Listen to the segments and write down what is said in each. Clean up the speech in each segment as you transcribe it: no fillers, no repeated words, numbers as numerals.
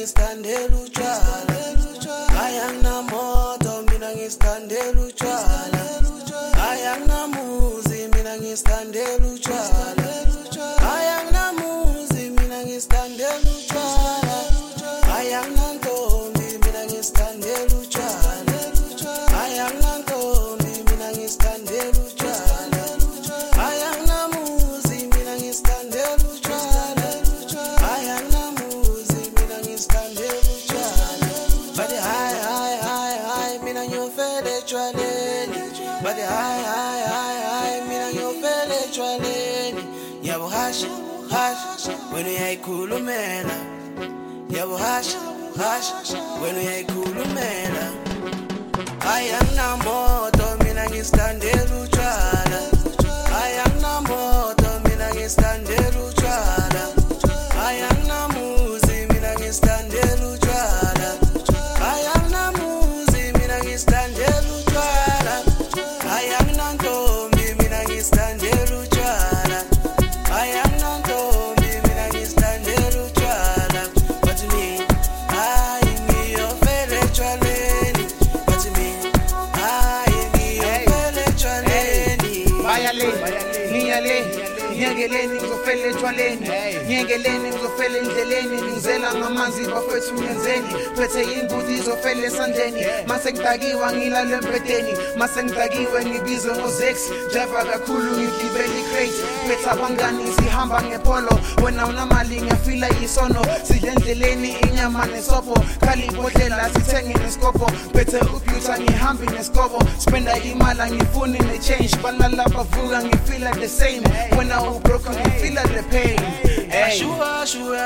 ngistandela utshwala. Ayanginamoto mina ngistandela utshwala. Ayanginamuzi mina ngistandela utshwala. Ayanginamuzi mina ngistandela utshwala. Ayanginantombi mina ngistandela utshwala. Ayanginantombi mina ngistandela utshwala. Ayanginamuzi mina ngistandela utshwala. Ayanginamuzi mina ngistandela utshwala. But hi mina ngiyofela etshwaleni. But hi mina ngiyofela etshwaleni. Yabo hash wena uyayikhulumela. Yabo hash wena uyayikhulumela. Ayanginamoto mina ngistandela utshwala. Ayanginamoto mina ngistandela utshwala. Ayanginamuzi mina ngistandela utshwala. Ayanginamuzi mina ngistandela utshwala. Ayanginantombi mina ngistandela utshwala. Ayanginantombi mina ngistandela utshwala. But me, ngiyofela etshwaleni. But me, ngiyofela etshwaleni. Ngiyale ngiyekeleni ngizofela etshwaleni, ngiyekeleni ngizofela endleleni, ngizela ngamanzi bafethu ngenzeni, phethe imbuti izofela esandleni, mase ngidakiwa ngilala embedeni, mase ngidakiwe ngibizwe ngozex, driver kakhulu ngigibela i-crate, phethe abangani sihamba ngepolo, wena unamali ngiyafila yisono, sidle endleleni inyama nesobho, khali ibhodlela sithenge nesikobho, phethe ubyuta ngihambi neskobo, spenda imali angifuni ne-change, balala bavuka ngifila the same, wena ubroke ngifila the pain. Ashua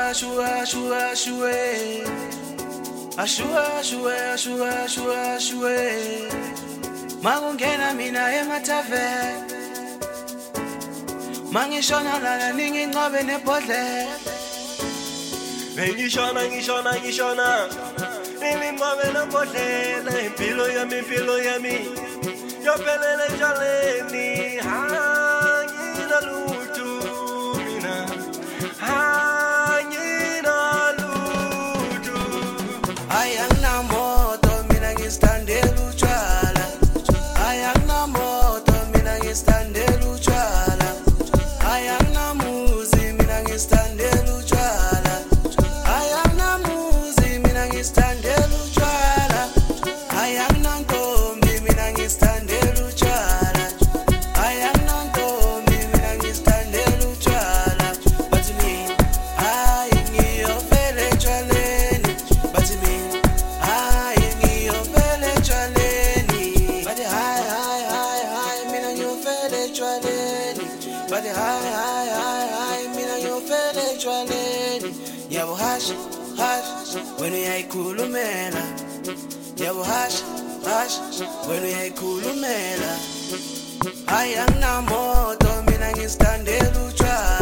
Makungena mina ematave. Mangishona lana ninginqobe nebhodlela. Ngishona Ninginqobe nebhodlela. Impilo yami yophelele etshwaleni. Anginalutho mina. Anginalutho. Ayanginamoto mina ngistandela utshwala. Ayanginamoto mina ngistandela utshwala. Ayanginamuzi mina ngistandela utshwala. Ayanginamuzi mina ngistandela utshwala. Ayanginantombi mina ngistandela utshwala. Ayanginantombi mina ngistandela utshwala. But me, ngiyofela etshwaleni. But me, ngiyofela etshwaleni. But mina ngiyofela etshwaleni. But mina ngiyofela etshwaleni. Yabo hash wena uyayikhulumela. Yabo hash wena uyayikhulumela. Ayanginamoto mina ngistandela utshwala.